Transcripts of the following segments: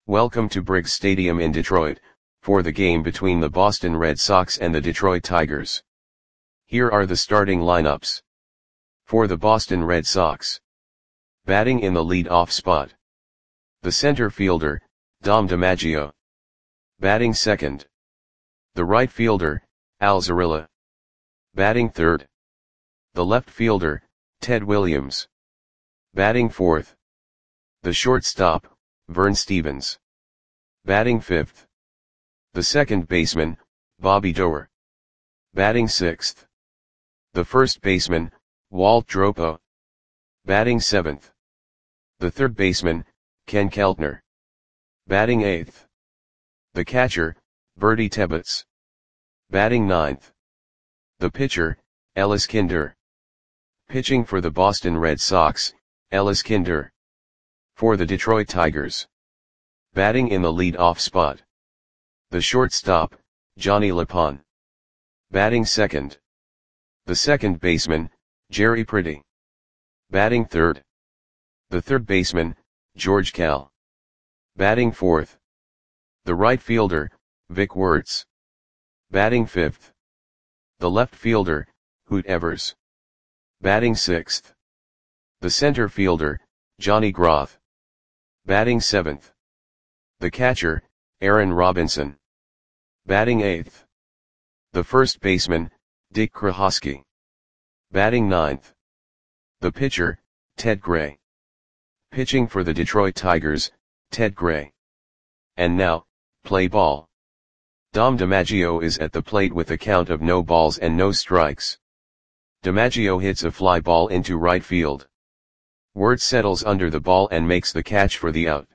Welcome to Briggs Stadium in Detroit, for the game between the Boston Red Sox and the Detroit Tigers. Here are the starting lineups. For the Boston Red Sox. Batting in the lead-off spot. The center fielder, Dom DiMaggio. Batting second. The right fielder, Al Zarrilla. Batting third. The left fielder, Ted Williams. Batting fourth. The shortstop, Vern Stephens. Batting fifth. The second baseman, Bobby Doerr. Batting sixth. The first baseman, Walt Dropo. Batting seventh. The third baseman, Ken Keltner. Batting eighth. The catcher, Bertie Tebbetts. Batting ninth. The pitcher, Ellis Kinder. Pitching for the Boston Red Sox, Ellis Kinder. For the Detroit Tigers. Batting in the lead-off spot. The shortstop, Johnny LePon. Batting second. The second baseman, Jerry Pretty. Batting third. The third baseman, George Kell. Batting fourth. The right fielder, Vic Wertz. Batting fifth. The left fielder, Hoot Evers. Batting sixth. The center fielder, Johnny Groth. Batting seventh. The catcher, Aaron Robinson. Batting eighth. The first baseman, Dick Krahoski. Batting ninth. The pitcher, Ted Gray. Pitching for the Detroit Tigers, Ted Gray. And now, play ball. Dom DiMaggio is at the plate with a count of no balls and no strikes. DiMaggio hits a fly ball into right field. Wertz settles under the ball and makes the catch for the out.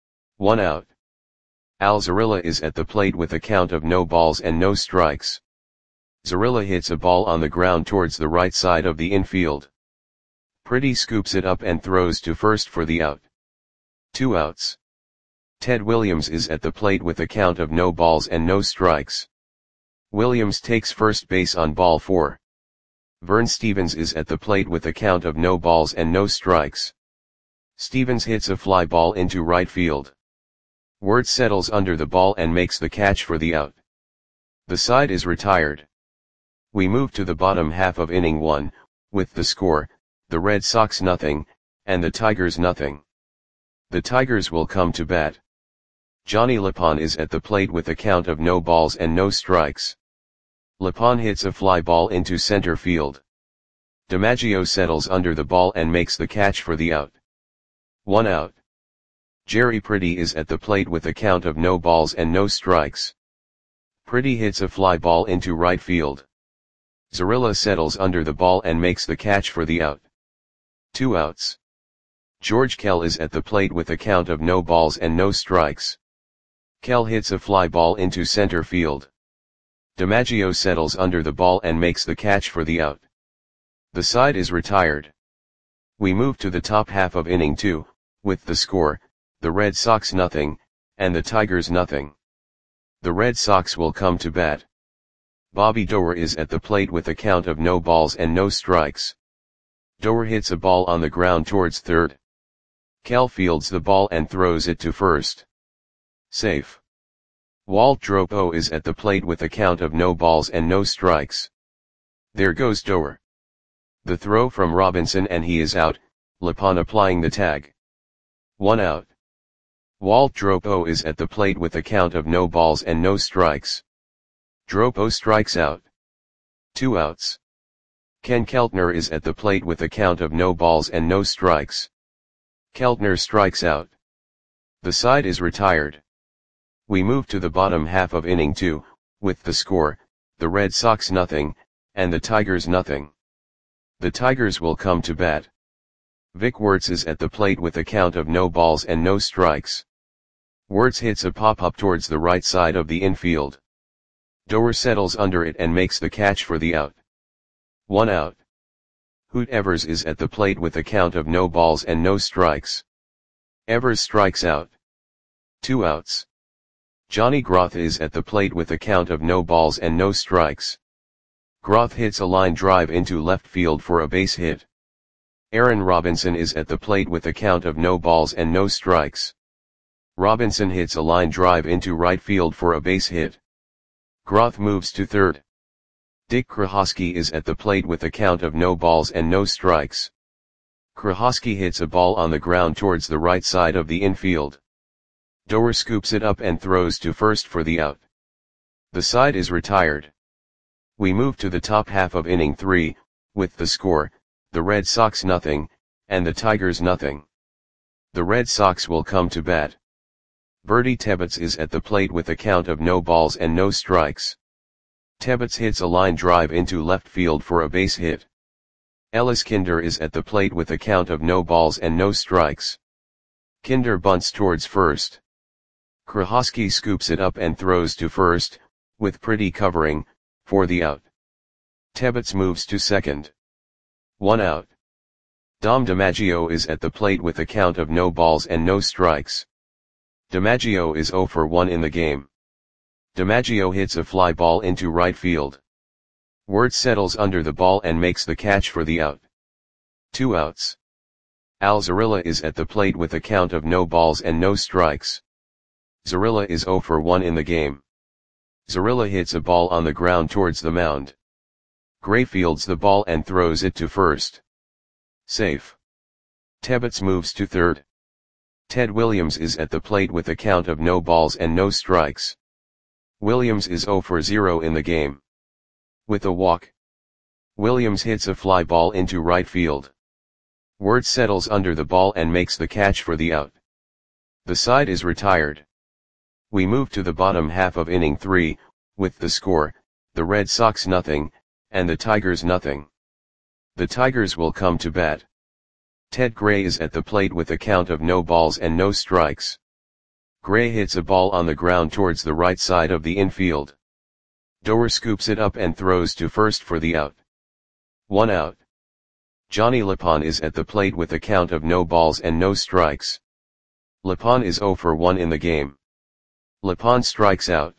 1 out. Al Zarrilla is at the plate with a count of no balls and no strikes. Zarrilla hits a ball on the ground towards the right side of the infield. Pretty scoops it up and throws to first for the out. 2 outs. Ted Williams is at the plate with a count of no balls and no strikes. Williams takes first base on ball 4. Vern Stephens is at the plate with a count of no balls and no strikes. Stephens hits a fly ball into right field. Wertz settles under the ball and makes the catch for the out. The side is retired. We move to the bottom half of inning 1, with the score, the Red Sox nothing, and the Tigers nothing. The Tigers will come to bat. Johnny LePon is at the plate with a count of no balls and no strikes. LePon hits a fly ball into center field. DiMaggio settles under the ball and makes the catch for the out. 1 out. Jerry Pretty is at the plate with a count of no balls and no strikes. Pretty hits a fly ball into right field. Zarrilla settles under the ball and makes the catch for the out. 2 outs. George Kell is at the plate with a count of no balls and no strikes. Kell hits a fly ball into center field. DiMaggio settles under the ball and makes the catch for the out. The side is retired. We move to the top half of inning 2, with the score, the Red Sox nothing, and the Tigers nothing. The Red Sox will come to bat. Bobby Doerr is at the plate with a count of no balls and no strikes. Doerr hits a ball on the ground towards third. Kell fields the ball and throws it to first. Safe. Walt Dropo is at the plate with a count of no balls and no strikes. There goes Doerr. The throw from Robinson and he is out, LePon applying the tag. 1 out. Walt Dropo is at the plate with a count of no balls and no strikes. Dropo strikes out. 2 outs. Ken Keltner is at the plate with a count of no balls and no strikes. Keltner strikes out. The side is retired. We move to the bottom half of inning 2, with the score, the Red Sox nothing, and the Tigers nothing. The Tigers will come to bat. Vic Wertz is at the plate with a count of no balls and no strikes. Wertz hits a pop-up towards the right side of the infield. Doerr settles under it and makes the catch for the out. 1 out. Hoot Evers is at the plate with a count of no balls and no strikes. Evers strikes out. 2 outs. Johnny Groth is at the plate with a count of no balls and no strikes. Groth hits a line drive into left field for a base hit. Aaron Robinson is at the plate with a count of no balls and no strikes. Robinson hits a line drive into right field for a base hit. Groth moves to third. Dick Krahosky is at the plate with a count of no balls and no strikes. Krahosky hits a ball on the ground towards the right side of the infield. Doer scoops it up and throws to first for the out. The side is retired. We move to the top half of inning 3, with the score, the Red Sox nothing, and the Tigers nothing. The Red Sox will come to bat. Bertie Tebbets is at the plate with a count of no balls and no strikes. Tebbets hits a line drive into left field for a base hit. Ellis Kinder is at the plate with a count of no balls and no strikes. Kinder bunts towards first. Krahosky scoops it up and throws to first, with Pretty covering, for the out. Tebbets moves to second. 1 out. Dom DiMaggio is at the plate with a count of no balls and no strikes. DiMaggio is 0 for 1 in the game. DiMaggio hits a fly ball into right field. Wirtz settles under the ball and makes the catch for the out. 2 outs. Al Zarilla is at the plate with a count of no balls and no strikes. Zarilla is 0 for 1 in the game. Zarilla hits a ball on the ground towards the mound. Gray fields the ball and throws it to first. Safe. Tebbets moves to third. Ted Williams is at the plate with a count of no balls and no strikes. Williams is 0 for 0 in the game. With a walk, Williams hits a fly ball into right field. Wirtz settles under the ball and makes the catch for the out. The side is retired. We move to the bottom half of inning 3, with the score, the Red Sox nothing, and the Tigers nothing. The Tigers will come to bat. Ted Gray is at the plate with a count of no balls and no strikes. Gray hits a ball on the ground towards the right side of the infield. Doer scoops it up and throws to first for the out. 1 out. Johnny Lapon is at the plate with a count of no balls and no strikes. Lapon is 0 for 1 in the game. Lapon strikes out.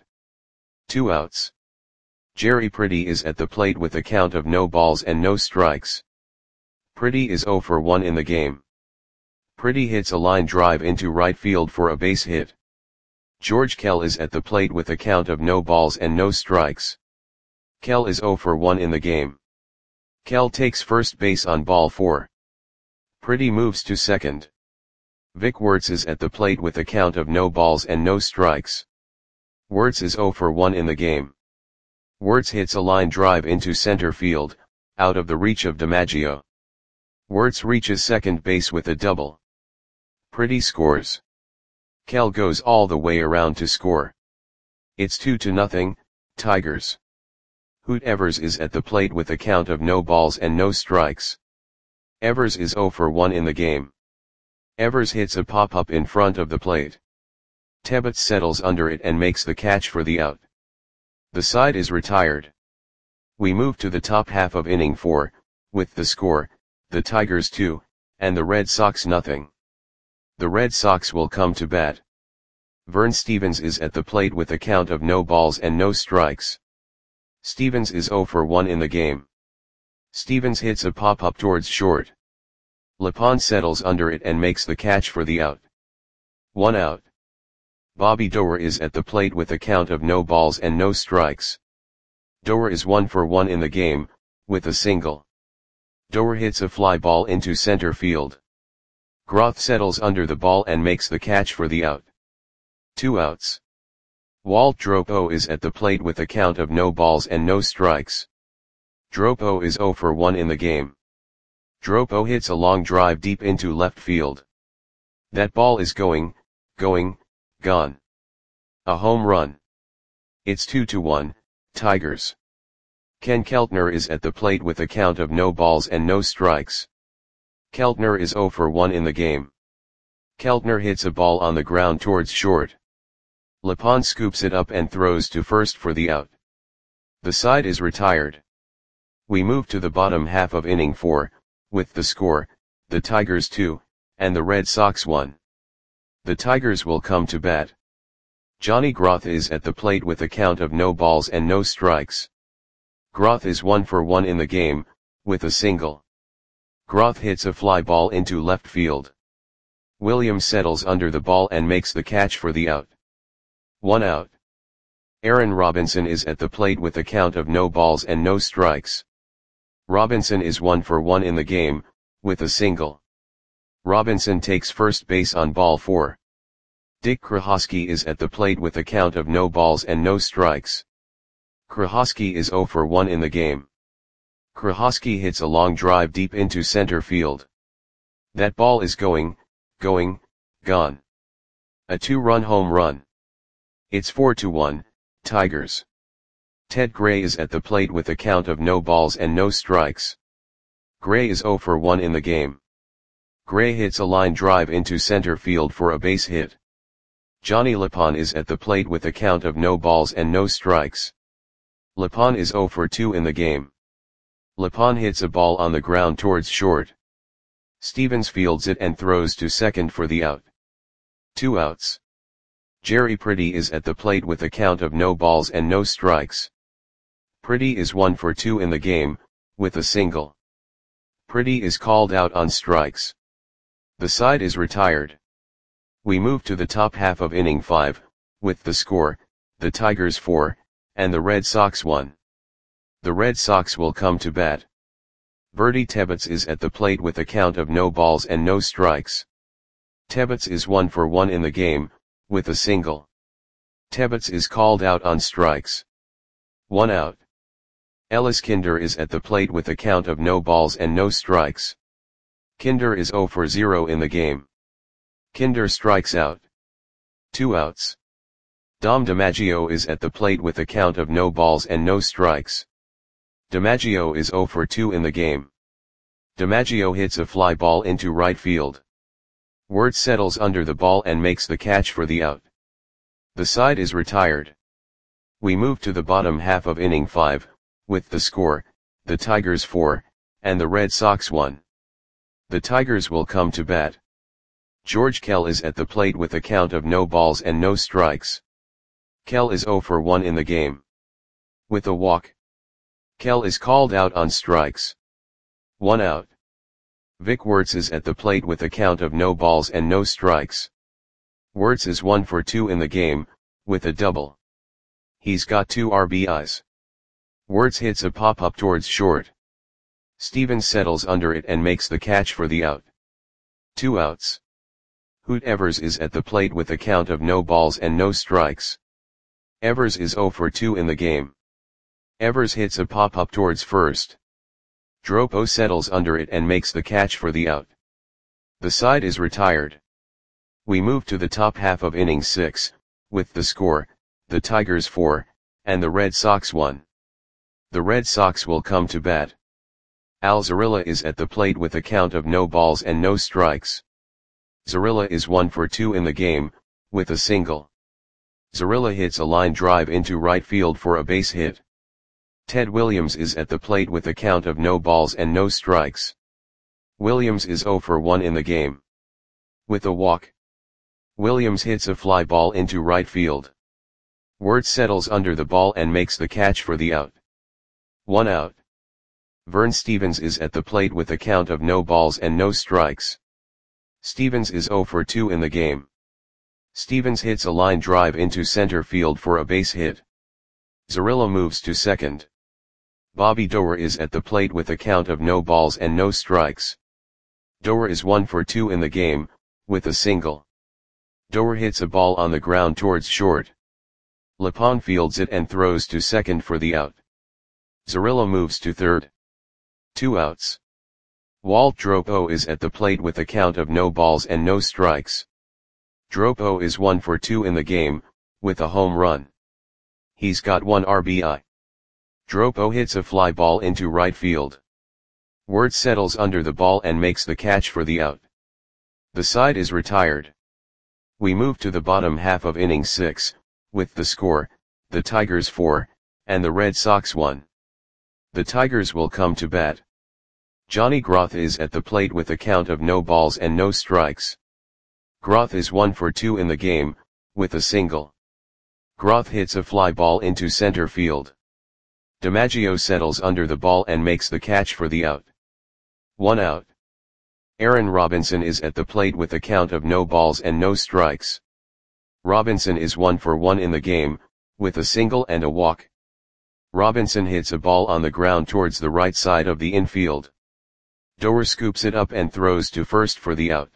2 outs. Jerry Pretty is at the plate with a count of no balls and no strikes. Pretty is 0 for 1 in the game. Pretty hits a line drive into right field for a base hit. George Kell is at the plate with a count of no balls and no strikes. Kell is 0 for 1 in the game. Kell takes first base on ball 4. Pretty moves to second. Vic Wirtz is at the plate with a count of no balls and no strikes. Wirtz is 0 for 1 in the game. Wirtz hits a line drive into center field, out of the reach of DiMaggio. Wirtz reaches second base with a double. Pretty scores. Kell goes all the way around to score. It's 2-0, Tigers. Hoot Evers is at the plate with a count of no balls and no strikes. Evers is 0 for 1 in the game. Evers hits a pop-up in front of the plate. Tebbets settles under it and makes the catch for the out. The side is retired. We move to the top half of inning 4, with the score, the Tigers 2, and the Red Sox nothing. The Red Sox will come to bat. Vern Stevens is at the plate with a count of no balls and no strikes. Stevens is 0 for 1 in the game. Stevens hits a pop-up towards short. Lapon settles under it and makes the catch for the out. 1 out. Bobby Doer is at the plate with a count of no balls and no strikes. Doer is 1 for 1 in the game, with a single. Doer hits a fly ball into center field. Groth settles under the ball and makes the catch for the out. 2 outs. Walt Dropo is at the plate with a count of no balls and no strikes. Dropo is 0 for 1 in the game. Dropo hits a long drive deep into left field. That ball is gone. A home run. It's 2-1, Tigers. Ken Keltner is at the plate with a count of no balls and no strikes. Keltner is 0 for 1 in the game. Keltner hits a ball on the ground towards short. Lapon scoops it up and throws to first for the out. The side is retired. We move to the bottom half of inning 4, with the score, the Tigers 2, and the Red Sox 1. The Tigers will come to bat. Johnny Groth is at the plate with a count of no balls and no strikes. Groth is 1 for 1 in the game, with a single. Groth hits a fly ball into left field. Williams settles under the ball and makes the catch for the out. 1 out. Aaron Robinson is at the plate with a count of no balls and no strikes. Robinson is 1 for 1 in the game, with a single. Robinson takes first base on ball 4. Dick Krahosky is at the plate with a count of no balls and no strikes. Krahosky is 0 for 1 in the game. Krahosky hits a long drive deep into center field. That ball is gone. A 2-run home run. It's 4-1, Tigers. Ted Gray is at the plate with a count of no balls and no strikes. Gray is 0 for 1 in the game. Gray hits a line drive into center field for a base hit. Johnny Lapon is at the plate with a count of no balls and no strikes. Lapon is 0 for 2 in the game. Lapon hits a ball on the ground towards short. Stevens fields it and throws to second for the out. 2 outs. Jerry Pretty is at the plate with a count of no balls and no strikes. Pretty is 1 for 2 in the game, with a single. Pretty is called out on strikes. The side is retired. We move to the top half of inning 5, with the score, the Tigers 4, and the Red Sox 1. The Red Sox will come to bat. Bertie Tebbetts is at the plate with a count of no balls and no strikes. Tebbetts is 1 for 1 in the game, with a single. Tebbetts is called out on strikes. 1 out. Ellis Kinder is at the plate with a count of no balls and no strikes. Kinder is 0 for 0 in the game. Kinder strikes out. 2 outs. Dom DiMaggio is at the plate with a count of no balls and no strikes. DiMaggio is 0 for 2 in the game. DiMaggio hits a fly ball into right field. Wirtz settles under the ball and makes the catch for the out. The side is retired. We move to the bottom half of inning 5, with the score, the Tigers 4, and the Red Sox 1. The Tigers will come to bat. George Kell is at the plate with a count of no balls and no strikes. Kell is 0 for 1 in the game. With a walk. Kell is called out on strikes. 1 out. Vic Wirtz is at the plate with a count of no balls and no strikes. Wirtz is 1 for 2 in the game, with a double. He's got 2 RBIs. Wirtz hits a pop-up towards short. Stevens settles under it and makes the catch for the out. 2 outs. Hoot Evers is at the plate with a count of no balls and no strikes. Evers is 0 for 2 in the game. Evers hits a pop-up towards first. Dropo settles under it and makes the catch for the out. The side is retired. We move to the top half of inning 6, with the score, the Tigers 4, and the Red Sox 1. The Red Sox will come to bat. Al Zarilla is at the plate with a count of no balls and no strikes. Zarilla is 1 for 2 in the game, with a single. Zarilla hits a line drive into right field for a base hit. Ted Williams is at the plate with a count of no balls and no strikes. Williams is 0 for 1 in the game. With a walk. Williams hits a fly ball into right field. Wirtz settles under the ball and makes the catch for the out. 1 out. Vern Stevens is at the plate with a count of no balls and no strikes. Stevens is 0 for 2 in the game. Stevens hits a line drive into center field for a base hit. Zarilla moves to second. Bobby Doerr is at the plate with a count of no balls and no strikes. Doerr is 1 for 2 in the game, with a single. Doerr hits a ball on the ground towards short. Lapon fields it and throws to second for the out. Zarilla moves to third. 2 outs. Walt Dropo is at the plate with a count of no balls and no strikes. Dropo is 1 for 2 in the game, with a home run. He's got 1 RBI. Dropo hits a fly ball into right field. Wirtz settles under the ball and makes the catch for the out. The side is retired. We move to the bottom half of inning 6, with the score, the Tigers 4, and the Red Sox 1. The Tigers will come to bat. Johnny Groth is at the plate with a count of no balls and no strikes. Groth is 1 for 2 in the game, with a single. Groth hits a fly ball into center field. DiMaggio settles under the ball and makes the catch for the out. 1 out. Aaron Robinson is at the plate with a count of no balls and no strikes. Robinson is 1 for 1 in the game, with a single and a walk. Robinson hits a ball on the ground towards the right side of the infield. Doer scoops it up and throws to first for the out.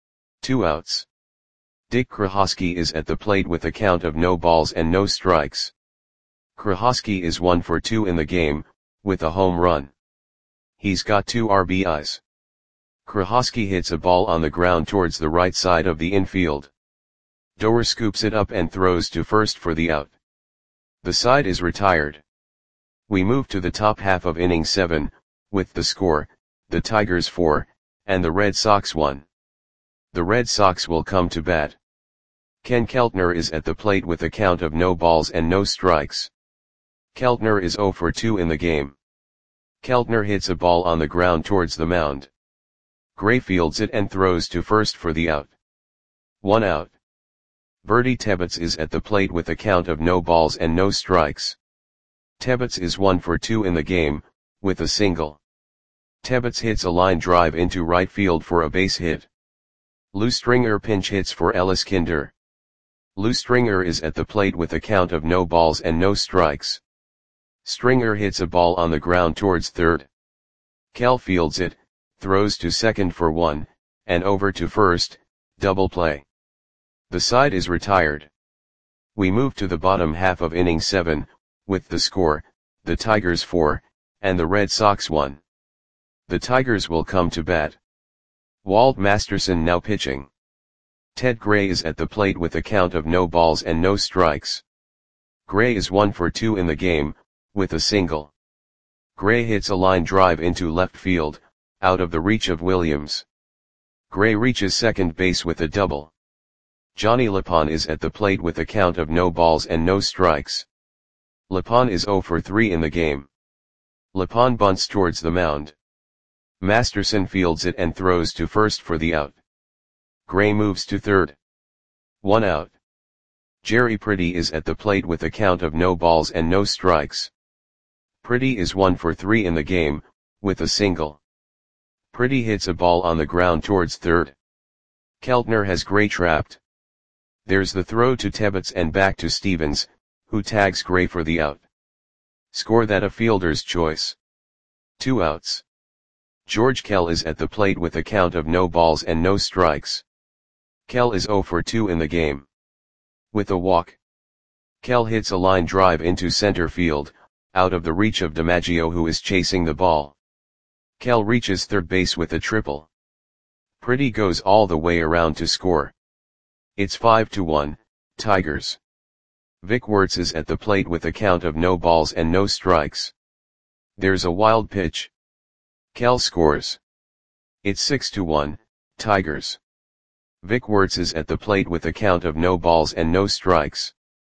2 outs. Dick Krahosky is at the plate with a count of no balls and no strikes. Krahosky is 1 for 2 in the game, with a home run. He's got 2 RBIs. Krahosky hits a ball on the ground towards the right side of the infield. Doer scoops it up and throws to first for the out. The side is retired. We move to the top half of inning 7, with the score, the Tigers 4, and the Red Sox 1. The Red Sox will come to bat. Ken Keltner is at the plate with a count of no balls and no strikes. Keltner is 0 for 2 in the game. Keltner hits a ball on the ground towards the mound. Gray fields it and throws to first for the out. 1 out. Bertie Tebbetts is at the plate with a count of no balls and no strikes. Tebbetts is 1 for 2 in the game, with a single. Tebbetts hits a line drive into right field for a base hit. Lou Stringer pinch hits for Ellis Kinder. Lou Stringer is at the plate with a count of no balls and no strikes. Stringer hits a ball on the ground towards third. Kell fields it, throws to second for 1, and over to first, double play. The side is retired. We move to the bottom half of inning 7, with the score, the Tigers 4, and the Red Sox 1. The Tigers will come to bat. Walt Masterson now pitching. Ted Gray is at the plate with a count of no balls and no strikes. Gray is 1 for 2 in the game, with a single. Gray hits a line drive into left field, out of the reach of Williams. Gray reaches second base with a double. Johnny Lapon is at the plate with a count of no balls and no strikes. Lapon is 0 for 3 in the game. Lapon bunts towards the mound. Masterson fields it and throws to first for the out. Gray moves to third. 1 out. Jerry Pretty is at the plate with a count of no balls and no strikes. Pretty is 1 for 3 in the game, with a single. Pretty hits a ball on the ground towards third. Keltner has Gray trapped. There's the throw to Tebbetts and back to Stevens, who tags Gray for the out. Score that a fielder's choice. 2 outs. George Kell is at the plate with a count of no balls and no strikes. Kell is 0 for 2 in the game. With a walk. Kell hits a line drive into center field, out of the reach of DiMaggio who is chasing the ball. Kell reaches third base with a triple. Pretty goes all the way around to score. It's 5-1, Tigers. Vic Wertz is at the plate with a count of no balls and no strikes. There's a wild pitch. Kell scores. It's 6-1, Tigers. Vic Wertz is at the plate with a count of no balls and no strikes.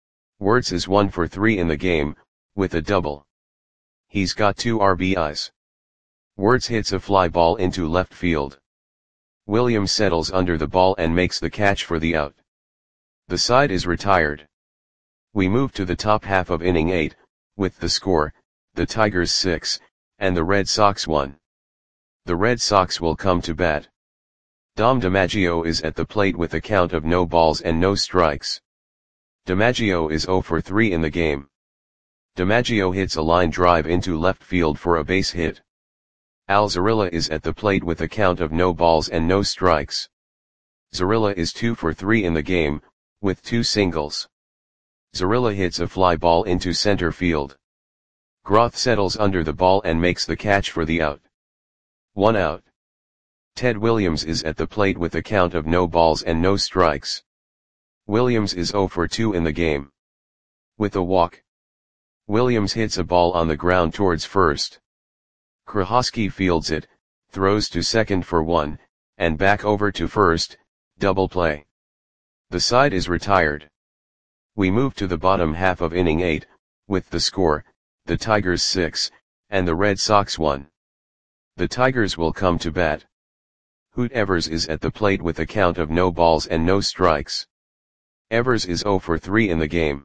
Wertz is 1 for 3 in the game, with a double. He's got 2 RBIs. Wertz hits a fly ball into left field. Williams settles under the ball and makes the catch for the out. The side is retired. We move to the top half of inning 8, with the score, the Tigers 6, and the Red Sox 1. The Red Sox will come to bat. Dom DiMaggio is at the plate with a count of no balls and no strikes. DiMaggio is 0 for 3 in the game. DiMaggio hits a line drive into left field for a base hit. Al Zarilla is at the plate with a count of no balls and no strikes. Zarilla is 2 for 3 in the game, with 2 singles. Zarilla hits a fly ball into center field. Groth settles under the ball and makes the catch for the out. 1 out. Ted Williams is at the plate with a count of no balls and no strikes. Williams is 0 for 2 in the game. With a walk. Williams hits a ball on the ground towards first. Krahosky fields it, throws to second for 1, and back over to first, double play. The side is retired. We move to the bottom half of inning 8, with the score, the Tigers 6, and the Red Sox 1. The Tigers will come to bat. Hoot Evers is at the plate with a count of no balls and no strikes. Evers is 0 for 3 in the game.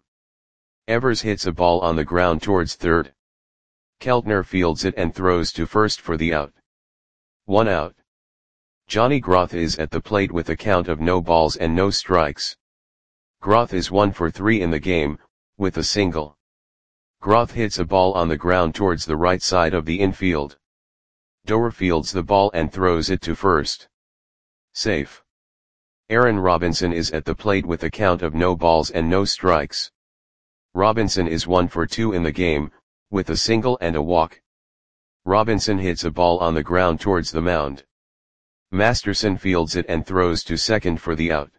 Evers hits a ball on the ground towards third. Keltner fields it and throws to first for the out. 1 out. Johnny Groth is at the plate with a count of no balls and no strikes. Groth is 1 for 3 in the game, with a single. Groth hits a ball on the ground towards the right side of the infield. Doer fields the ball and throws it to first. Safe. Aaron Robinson is at the plate with a count of no balls and no strikes. Robinson is 1 for 2 in the game, with a single and a walk. Robinson hits a ball on the ground towards the mound. Masterson fields it and throws to second for the out.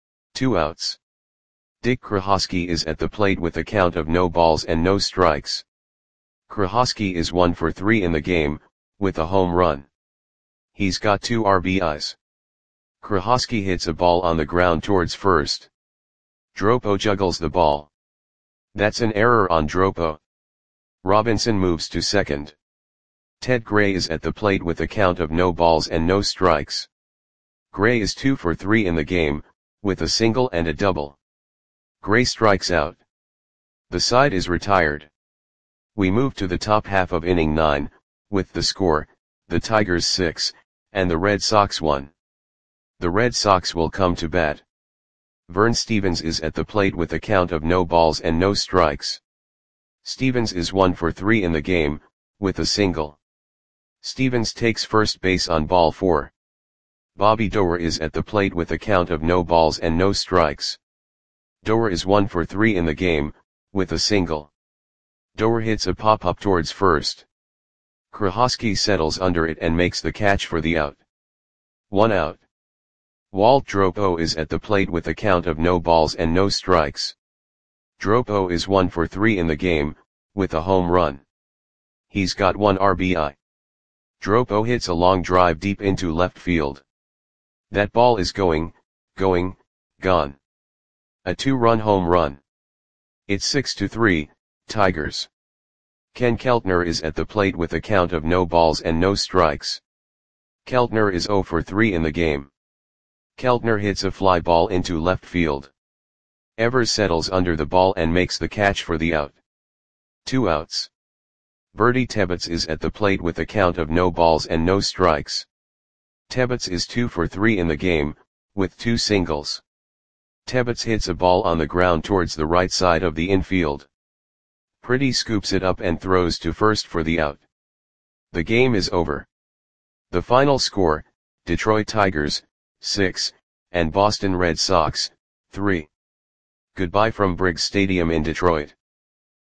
2 outs. Dick Krahosky is at the plate with a count of no balls and no strikes. Krahosky is 1 for 3 in the game, with a home run. He's got 2 RBIs. Krahosky hits a ball on the ground towards first. Dropo juggles the ball. That's an error on Dropo. Robinson moves to second. Ted Gray is at the plate with a count of no balls and no strikes. Gray is 2 for 3 in the game, with a single and a double. Gray strikes out. The side is retired. We move to the top half of inning 9, with the score, the Tigers 6, and the Red Sox 1. The Red Sox will come to bat. Vern Stevens is at the plate with a count of no balls and no strikes. Stevens is 1 for 3 in the game, with a single. Stevens takes first base on ball 4. Bobby Doer is at the plate with a count of no balls and no strikes. Doer is 1 for 3 in the game, with a single. Doer hits a pop-up towards first. Krahosky settles under it and makes the catch for the out. 1 out. Walt Dropo is at the plate with a count of no balls and no strikes. Dropo is 1 for 3 in the game, with a home run. He's got 1 RBI. Dropo hits a long drive deep into left field. That ball is gone. A 2-run home run. It's 6-3, Tigers. Ken Keltner is at the plate with a count of no balls and no strikes. Keltner is 0 for 3 in the game. Keltner hits a fly ball into left field. Evers settles under the ball and makes the catch for the out. 2 outs. Bertie Tebbets is at the plate with a count of no balls and no strikes. Tebbets is 2 for 3 in the game, with 2 singles. Tebbets hits a ball on the ground towards the right side of the infield. Pretty scoops it up and throws to first for the out. The game is over. The final score, Detroit Tigers, 6, and Boston Red Sox, 3. Goodbye from Briggs Stadium in Detroit.